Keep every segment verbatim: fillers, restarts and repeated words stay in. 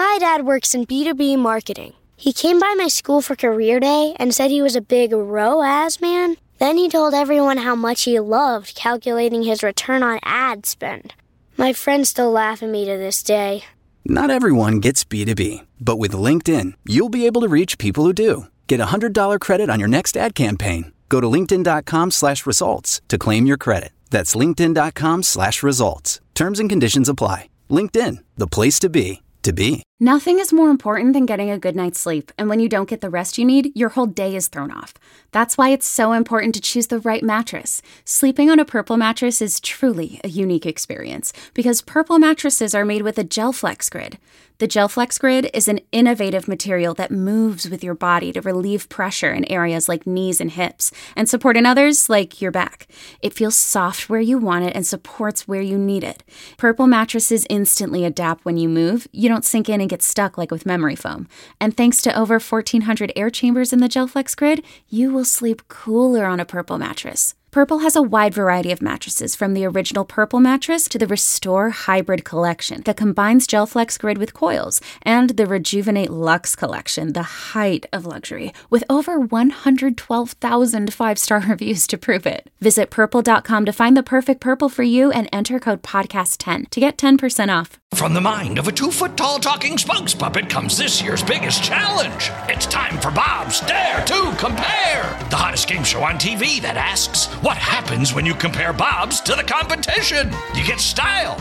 My dad works in B two B marketing. He came by my school for career day and said he was a big R O A S man. Then he told everyone how much he loved calculating his return on ad spend. My friends still laugh at me to this day. Not everyone gets B two B, but with LinkedIn, you'll be able to reach people who do. Get a one hundred dollars credit on your next ad campaign. Go to linkedin.com slash results to claim your credit. That's linkedin.com slash results. Terms and conditions apply. LinkedIn, the place to be, to be. Nothing is more important than getting a good night's sleep, and when you don't get the rest you need, your whole day is thrown off. That's why it's so important to choose the right mattress. Sleeping on a Purple mattress is truly a unique experience, because Purple mattresses are made with a GelFlex Grid. The GelFlex Grid is an innovative material that moves with your body to relieve pressure in areas like knees and hips, and support in others like your back. It feels soft where you want it and supports where you need it. Purple mattresses instantly adapt when you move. You don't sink in and get stuck like with memory foam. And thanks to over fourteen hundred air chambers in the GelFlex Grid, you will sleep cooler on a Purple mattress. Purple has a wide variety of mattresses, from the original Purple mattress to the Restore Hybrid collection that combines GelFlex Grid with coils, and the Rejuvenate Luxe collection, the height of luxury, with over one hundred twelve thousand five-star reviews to prove it. Visit purple dot com to find the perfect Purple for you and enter code podcast ten to get ten percent off. From the mind of a two-foot-tall talking spokes puppet comes this year's biggest challenge. It's time for Bob's Dare to Compare, the hottest game show on T V that asks, what happens when you compare Bob's to the competition? You get style.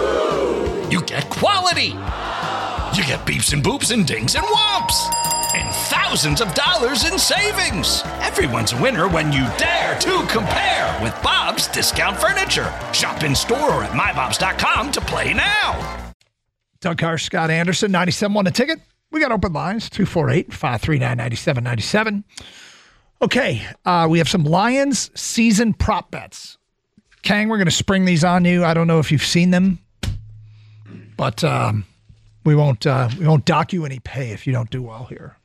You get quality. You get beeps and boops and dings and whomps. And thousands of dollars in savings. Everyone's a winner when you dare to compare with Bob's Discount Furniture. Shop in store or at my bobs dot com to play now. Doug Karsch, Scott Anderson, ninety-seven point one The Ticket. We got open lines, two four eight, five three nine, nine seven nine seven. Okay, uh, we have some Lions season prop bets. Kang, we're going to spring these on you. I don't know if you've seen them, but um, we won't uh, we won't dock you any pay if you don't do well here.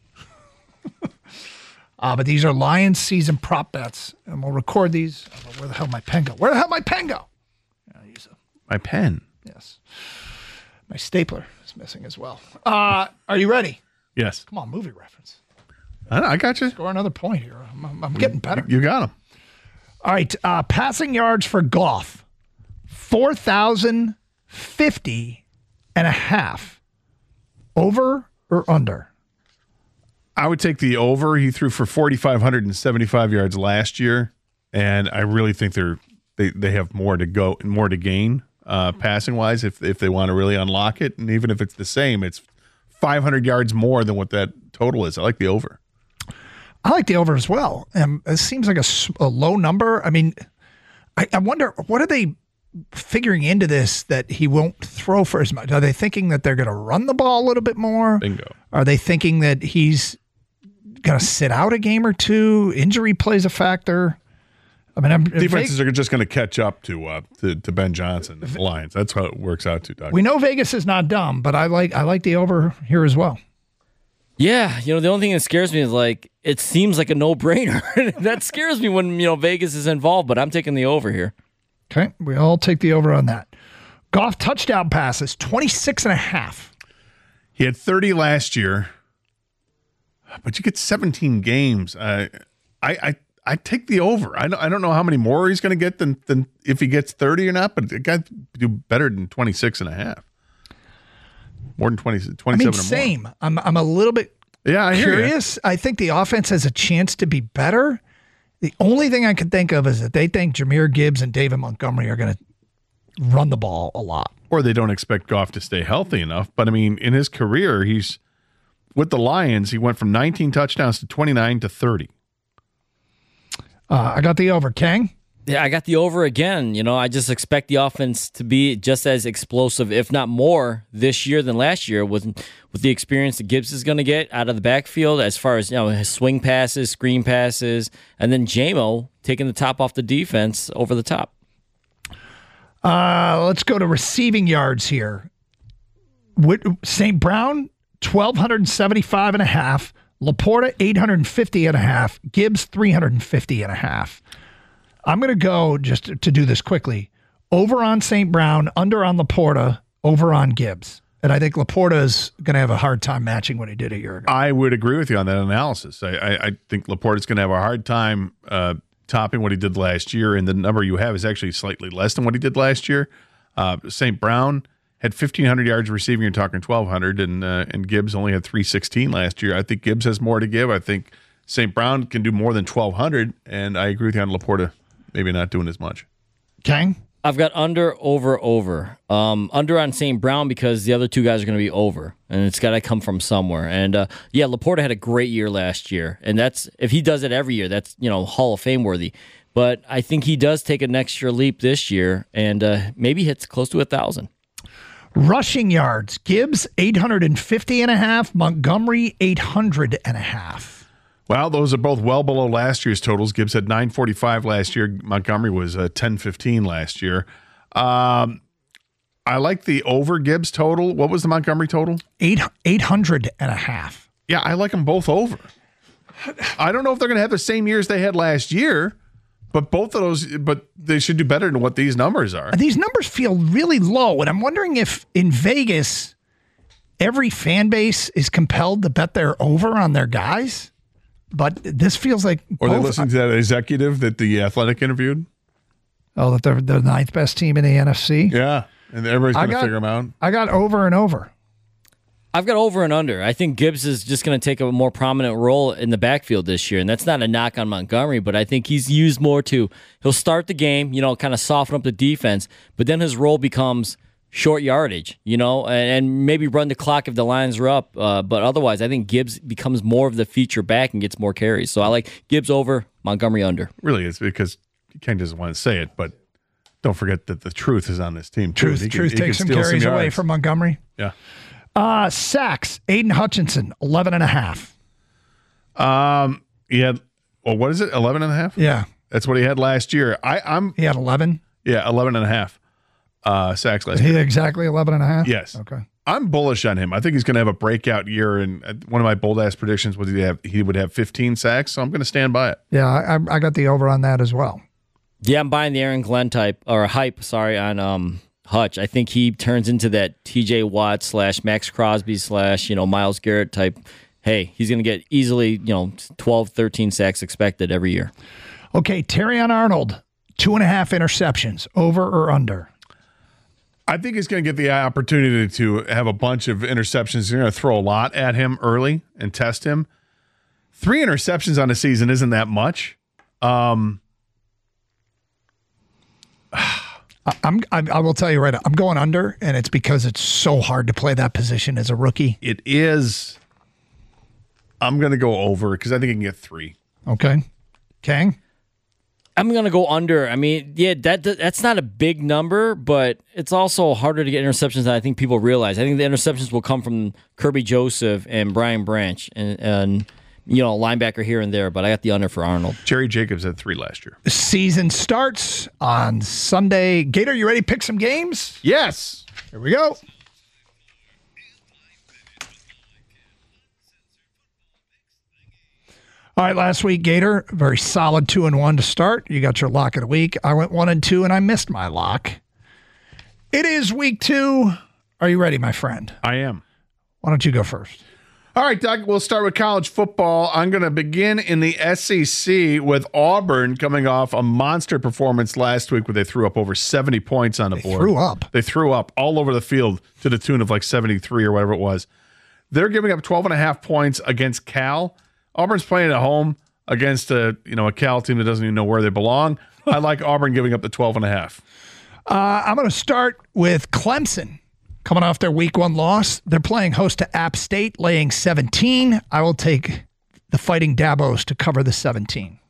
uh, but these are Lions season prop bets, and we'll record these. Oh, where the hell my pen go? Where the hell my pen go? I'll use a, my pen. Yes. My stapler is missing as well. Uh, are you ready? Yes. Come on, movie reference. I, I got you. Score another point here. I'm, I'm, I'm getting better. You, you got him. All right. Uh, passing yards for Goff, four thousand fifty and a half. Over or under? I would take the over. He threw for four thousand five hundred seventy-five yards last year, and I really think they're they, they have more to go and more to gain uh, passing wise if if they want to really unlock it. And even if it's the same, it's five hundred yards more than what that total is. I like the over. I like the over as well. And it seems like a, a low number. I mean, I, I wonder, what are they figuring into this that he won't throw for as much? Are they thinking that they're going to run the ball a little bit more? Bingo. Are they thinking that he's going to sit out a game or two? Injury plays a factor. I mean, I'm, defenses Vegas, are just going to catch up to, uh, to to Ben Johnson and the Lions. That's how it works out to Doug. We know Vegas is not dumb, but I like I like the over here as well. Yeah, you know, the only thing that scares me is, like, it seems like a no-brainer. That scares me when, you know, Vegas is involved, but I'm taking the over here. Okay, we all take the over on that. Goff touchdown passes, twenty-six and a half. He had thirty last year, but you get seventeen games. Uh, I, I I take the over. I don't, I don't know how many more he's going to get than, than if he gets thirty or not, but it got to do better than twenty-six and a half. More than twenty, twenty-seven I mean, or more. same. I'm I'm a little bit yeah, I hear curious. You. I think the offense has a chance to be better. The only thing I can think of is that they think Jahmyr Gibbs and David Montgomery are going to run the ball a lot. Or they don't expect Goff to stay healthy enough. But, I mean, in his career, he's with the Lions, he went from nineteen touchdowns to twenty-nine to thirty. Uh, I got the over. Kang? Yeah, I got the over again. You know, I just expect the offense to be just as explosive, if not more, this year than last year with with the experience that Gibbs is going to get out of the backfield as far as, you know, his swing passes, screen passes, and then J-Mo taking the top off the defense over the top. Uh, let's go to receiving yards here. Saint Brown, twelve seventy-five and a half. Laporta, eight fifty and a half. Gibbs, three fifty and a half. I'm going to go, just to do this quickly, over on Saint Brown, under on Laporta, over on Gibbs. And I think Laporta is going to have a hard time matching what he did a year ago. I would agree with you on that analysis. I, I, I think Laporta's going to have a hard time uh, topping what he did last year, and the number you have is actually slightly less than what he did last year. Uh, Saint Brown had fifteen hundred yards receiving. You're talking twelve hundred, and uh, and Gibbs only had three sixteen last year. I think Gibbs has more to give. I think Saint Brown can do more than twelve hundred, and I agree with you on Laporta maybe not doing as much. Kang? I've got under, over, over. Um, under on Saint Brown because the other two guys are going to be over, and it's got to come from somewhere. And uh, yeah, Laporta had a great year last year, and that's if he does it every year, that's you know Hall of Fame worthy. But I think he does take an extra leap this year, and uh, maybe hits close to a thousand. Rushing yards: Gibbs eight hundred fifty and a half, Montgomery eight hundred and a half. Well, those are both well below last year's totals. Gibbs had nine forty-five last year. Montgomery was uh, ten fifteen last year. Um, I like the over Gibbs total. What was the Montgomery total? Eight eight hundred and a half. Yeah, I like them both over. I don't know if they're going to have the same years they had last year, but both of those, but they should do better than what these numbers are. These numbers feel really low, and I'm wondering if in Vegas, every fan base is compelled to bet they're over on their guys. But this feels like Or both, they listening to that executive that the Athletic interviewed? Oh, that they're the ninth best team in the N F C? Yeah, and everybody's I going to got- figure them out. I got over and over. I've got over and under. I think Gibbs is just going to take a more prominent role in the backfield this year, and that's not a knock on Montgomery, but I think he's used more to, he'll start the game, you know, kind of soften up the defense, but then his role becomes short yardage, you know, and, and maybe run the clock if the Lions are up, uh, but otherwise I think Gibbs becomes more of the feature back and gets more carries. So I like Gibbs over, Montgomery under. Really, it's because Ken doesn't want to say it, but don't forget that the truth is on this team, too. Truth, He can- truth he can takes some steal carries away yards. from Montgomery. Yeah. Uh, sacks, Aiden Hutchinson, eleven and a half. Um, he had, well, what is it, eleven and a half? Yeah. That's what he had last year. I, I'm, He had eleven. yeah, eleven and a half uh, sacks last He year. had exactly eleven and a half? Yes. Okay. I'm bullish on him. I think he's going to have a breakout year, and uh, one of my bold ass predictions was he have he would have fifteen sacks. So I'm going to stand by it. Yeah, I, I got the over on that as well. Yeah, I'm buying the Aaron Glenn type, or hype, sorry, on um, Hutch. I think he turns into that T J Watt slash Max Crosby slash, you know, Myles Garrett type. Hey, he's going to get easily, you know, twelve, thirteen sacks expected every year. Okay, Terrion Arnold, two and a half interceptions, over or under? I think he's going to get the opportunity to have a bunch of interceptions. They're going to throw a lot at him early and test him. Three interceptions on a season isn't that much. Um, I- I'm, I, I will tell you right now, I'm going under, and it's because it's so hard to play that position as a rookie. it is. I'm going to go over because I think he can get three. Okay. Kang? I'm gonna go under. I mean, yeah, that that's not a big number, but it's also harder to get interceptions than I think people realize. I think the interceptions will come from Kirby Joseph and Brian Branch, and, and you know, linebacker here and there. But I got the under for Arnold. Jerry Jacobs had three last year. Season starts on Sunday. Gator, you ready to pick some games? Yes. Here we go. All right, last week, Gator, very solid two and one to start. You got your lock of the week. I went one and two, and I missed my lock. It is week two. Are you ready, my friend? I am. Why don't you go first? All right, Doug, we'll start with college football. I'm going to begin in the S E C with Auburn coming off a monster performance last week where they threw up over seventy points on the They board. threw up. They threw up all over the field to the tune of like seventy-three or whatever it was. They're giving up twelve and a half points against Cal. Auburn's playing at home against a, you know, a Cal team that doesn't even know where they belong. I like Auburn giving up the twelve and a half. Uh, I'm going to start with Clemson. Coming off their week one loss, they're playing host to App State, laying seventeen. I will take the Fighting Dabos to cover the seventeen.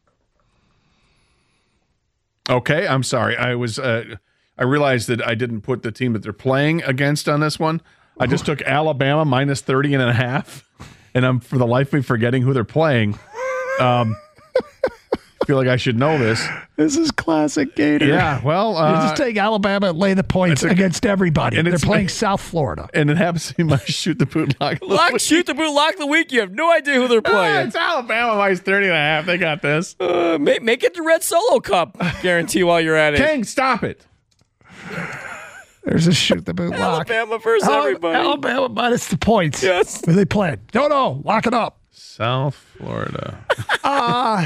Okay, I'm sorry. I was uh, I realized that I didn't put the team that they're playing against on this one. I just took Alabama minus thirty and a half, and I'm for the life of me forgetting who they're playing. Um, I feel like I should know this. This is classic Gator. Yeah, well, You uh, just take Alabama and lay the points a- against everybody. and They're it's- playing South Florida. and it happens to be my shoot the boot lock. of the Lock, week. shoot the boot, lock the week. You have no idea who they're Ah, playing. it's Alabama minus thirty and a half. They got this. Uh, make, make it the Red Solo Cup guarantee while you're at it. King, stop it. There's a shoot the boot lock. Alabama versus everybody. Alabama minus the points. Yes. Where they playing? No, no. Lock it up. South Florida. uh,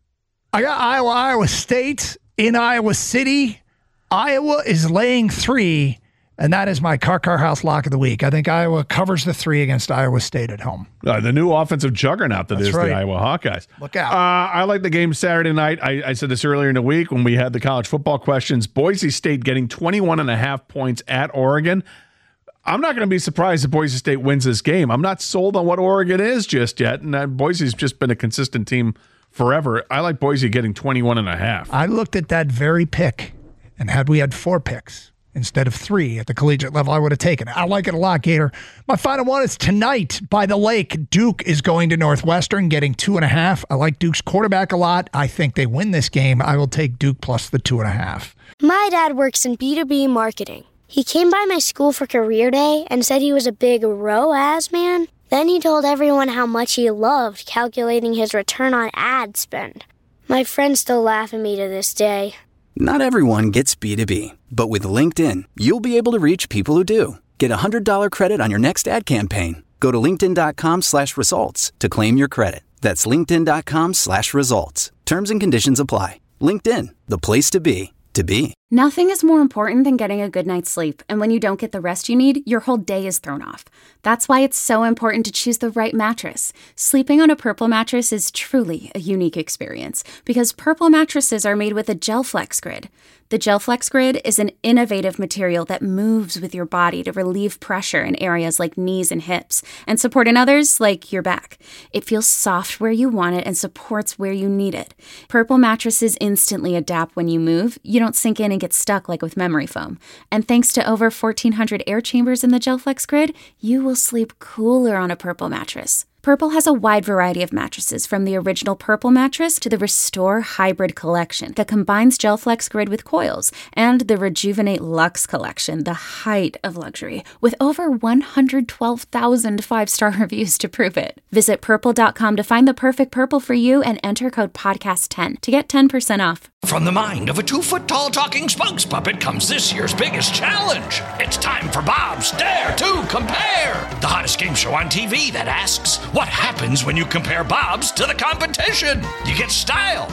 I got Iowa, Iowa State in Iowa City. Iowa is laying three, and that is my Car Car House lock of the week. I think Iowa covers the three against Iowa State at home. Uh, the new offensive juggernaut that That's is right. the Iowa Hawkeyes. Look out. Uh, I like the game Saturday night. I, I said this earlier in the week when we had the college football questions. Boise State getting twenty-one and a half points at Oregon. I'm not going to be surprised if Boise State wins this game. I'm not sold on what Oregon is just yet, and uh, Boise's just been a consistent team forever. I like Boise getting twenty-one and a half. I looked at that very pick, and had we had four picks instead of three at the collegiate level, I would have taken it. I like it a lot, Gator. My final one is tonight by the lake. Duke is going to Northwestern, getting two and a half. I like Duke's quarterback a lot. I think they win this game. I will take Duke plus the two and a half. My dad works in B two B marketing. He came by my school for career day and said he was a big R O A S man. Then he told everyone how much he loved calculating his return on ad spend. My friends still laugh at me to this day. Not everyone gets B two B, but with LinkedIn, you'll be able to reach people who do. Get a one hundred dollars credit on your next ad campaign. Go to linkedin.com slash results to claim your credit. That's linkedin.com slash results. Terms and conditions apply. LinkedIn, the place to be, to be. Nothing is more important than getting a good night's sleep, and when you don't get the rest you need, your whole day is thrown off. That's why it's so important to choose the right mattress. Sleeping on a Purple mattress is truly a unique experience, because Purple mattresses are made with a GelFlex Grid. The GelFlex Grid is an innovative material that moves with your body to relieve pressure in areas like knees and hips, and support in others like your back. It feels soft where you want it and supports where you need it. Purple mattresses instantly adapt when you move. You don't sink in and get stuck like with memory foam. And thanks to over fourteen hundred air chambers in the GelFlex Grid, you will sleep cooler on a Purple mattress. Purple has a wide variety of mattresses, from the original Purple mattress to the Restore Hybrid collection that combines GelFlex Grid with coils, and the Rejuvenate Luxe collection, the height of luxury, with over one hundred twelve thousand five-star reviews to prove it. Visit purple dot com to find the perfect Purple for you and enter code podcast ten to get ten percent off. From the mind of a two-foot-tall talking spokes puppet comes this year's biggest challenge. It's time for Bob's Dare to Compare, the hottest game show on T V that asks, what happens when you compare Bob's to the competition? You get style.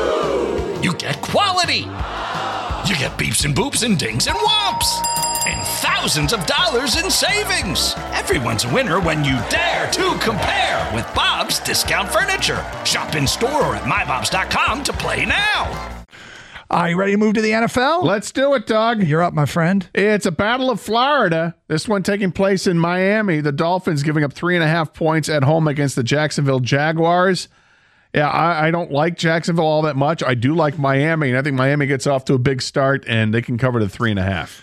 You get quality. You get beeps and boops and dings and whomps. And thousands of dollars in savings. Everyone's a winner when you dare to compare with Bob's Discount Furniture. Shop in store or at my bobs dot com to play now. Are you ready to move to the N F L? Let's do it, Doug. You're up, my friend. It's a Battle of Florida. This one taking place in Miami. The Dolphins giving up three and a half points at home against the Jacksonville Jaguars. Yeah, I, I don't like Jacksonville all that much. I do like Miami, and I think Miami gets off to a big start, and they can cover the three and a half.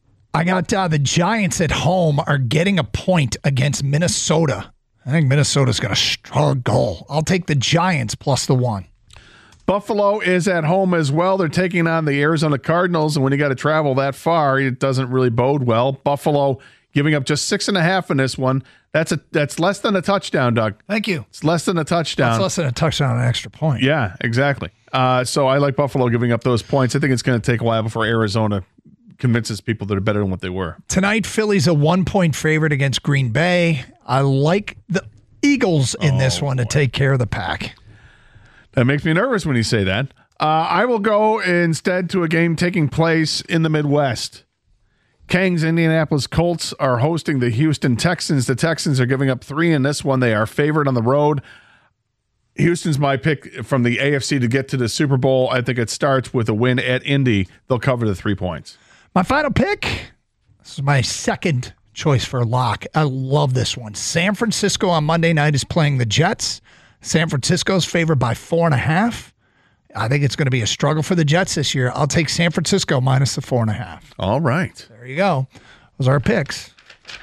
I got uh, the Giants at home are getting a point against Minnesota. I think Minnesota's going to struggle. I'll take the Giants plus the one. Buffalo is at home as well. They're taking on the Arizona Cardinals, and when you got to travel that far, it doesn't really bode well. Buffalo giving up just six and a half in this one. That's a that's less than a touchdown, Doug. Thank you. It's less than a touchdown. It's less than a touchdown, an extra point. Yeah, exactly. Uh, so I like Buffalo giving up those points. I think it's going to take a while before Arizona convinces people that are better than what they were. Tonight, Philly's a one-point favorite against Green Bay. I like the Eagles in oh, this one boy. to take care of the pack. That makes me nervous when you say that. Uh, I will go instead to a game taking place in the Midwest. Kang's Indianapolis Colts are hosting the Houston Texans. The Texans are giving up three in this one. They are favored on the road. Houston's my pick from the A F C to get to the Super Bowl. I think it starts with a win at Indy. They'll cover the three points. My final pick, this is my second choice for a lock. I love this one. San Francisco on Monday night is playing the Jets. San Francisco's favored by four and a half. I think it's going to be a struggle for the Jets this year. I'll take San Francisco minus the four and a half. All right. There you go. Those are our picks.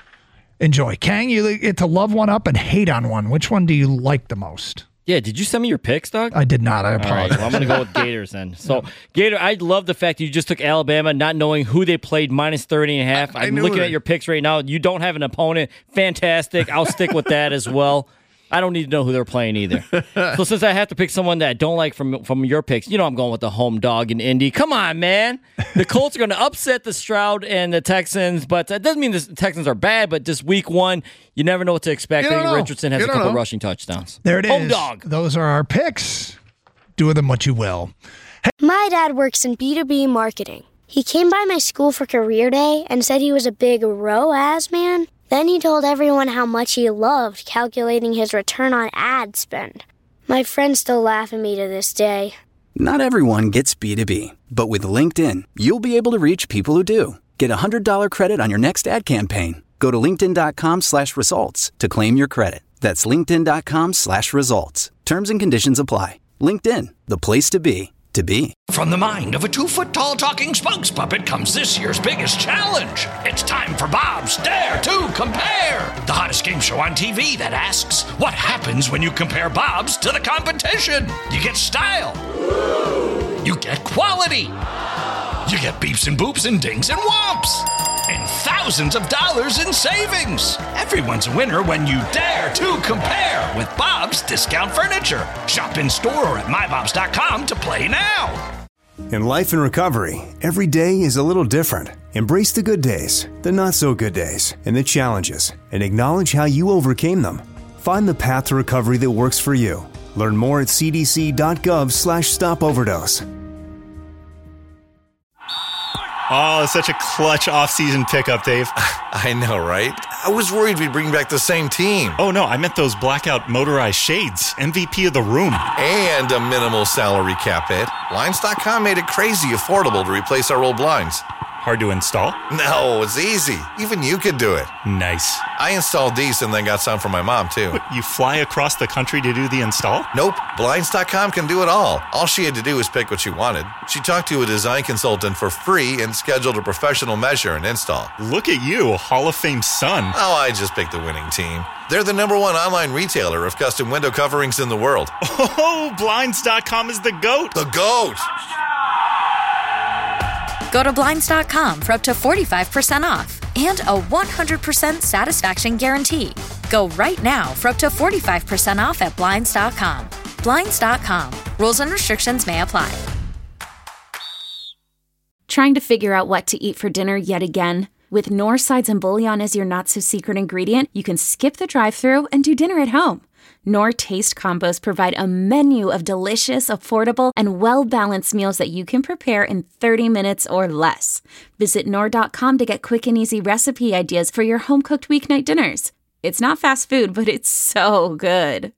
Enjoy. Kang, you get to love one up and hate on one. Which one do you like the most? Yeah, did you send me your picks, Doug? I did not. I All right, apologize. well, I'm going to go with Gators then. So, Gator, I love the fact that you just took Alabama, not knowing who they played, minus thirty and a half. I, I I'm looking that. at your picks right now. You don't have an opponent. Fantastic. I'll stick with that as well. I don't need to know who they're playing either. So since I have to pick someone that I don't like from from your picks, you know I'm going with the home dog in Indy. Come on, man. The Colts are going to upset the Stroud and the Texans, but that doesn't mean the Texans are bad, but just week one, you never know what to expect. You don't know. Richardson has You a don't couple know. rushing touchdowns. There it is. Home dog. Those are our picks. Do with them what you will. My dad works in B two B marketing. He came by my school for career day and said he was a big R O A S man. Then he told everyone how much he loved calculating his return on ad spend. My friends still laugh at me to this day. Not everyone gets B two B, but with LinkedIn, you'll be able to reach people who do. Get a one hundred dollars credit on your next ad campaign. Go to linkedin.com slash results to claim your credit. That's linkedin.com slash results. Terms and conditions apply. LinkedIn, the place to be, to be. From the mind of a two-foot-tall talking spokes puppet comes this year's biggest challenge. It's time for Bob's Dare to Compare, the hottest game show on T V that asks, what happens when you compare Bob's to the competition? You get style. You get quality. You get beeps and boops and dings and whomps. And thousands of dollars in savings. Everyone's a winner when you dare to compare with Bob's Discount Furniture. Shop in store or at my bobs dot com to play now. In life and recovery, every day is a little different. Embrace the good days, the not so good days, and the challenges, and acknowledge how you overcame them. Find the path to recovery that works for you. Learn more at c d c dot gov slash stop overdose. Oh, such a clutch off-season pickup, Dave. I know, right? I was worried we'd bring back the same team. Oh, no, I meant those blackout motorized shades. M V P of the room. And a minimal salary cap hit. Blinds dot com made it crazy affordable to replace our old blinds. Hard to install? No, it's easy. Even you could do it. Nice. I installed these and then got some for my mom, too. What, you fly across the country to do the install? Nope. Blinds dot com can do it all. All she had to do was pick what she wanted. She talked to a design consultant for free and scheduled a professional measure and install. Look at you, Hall of Fame son. Oh, I just picked the winning team. They're the number one online retailer of custom window coverings in the world. Oh, Blinds dot com is the GOAT. The GOAT! Go to Blinds dot com for up to forty-five percent off and a one hundred percent satisfaction guarantee. Go right now for up to forty-five percent off at Blinds dot com. Blinds dot com. Rules and restrictions may apply. Trying to figure out what to eat for dinner yet again? With Knorr sides and bouillon as your not-so-secret ingredient, you can skip the drive-thru and do dinner at home. Knorr Taste Combos provide a menu of delicious, affordable, and well-balanced meals that you can prepare in thirty minutes or less. Visit Knorr dot com to get quick and easy recipe ideas for your home-cooked weeknight dinners. It's not fast food, but it's so good.